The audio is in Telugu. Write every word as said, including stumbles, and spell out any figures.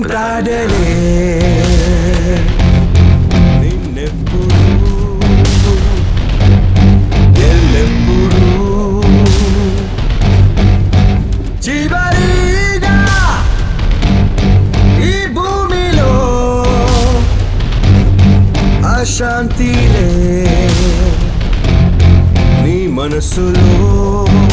ఉంటాడలే నిన్నెప్పుడు ఎల్లెప్పుడు చివరిగా ఈ భూమిలో అశాంతిలే నీ మనసులో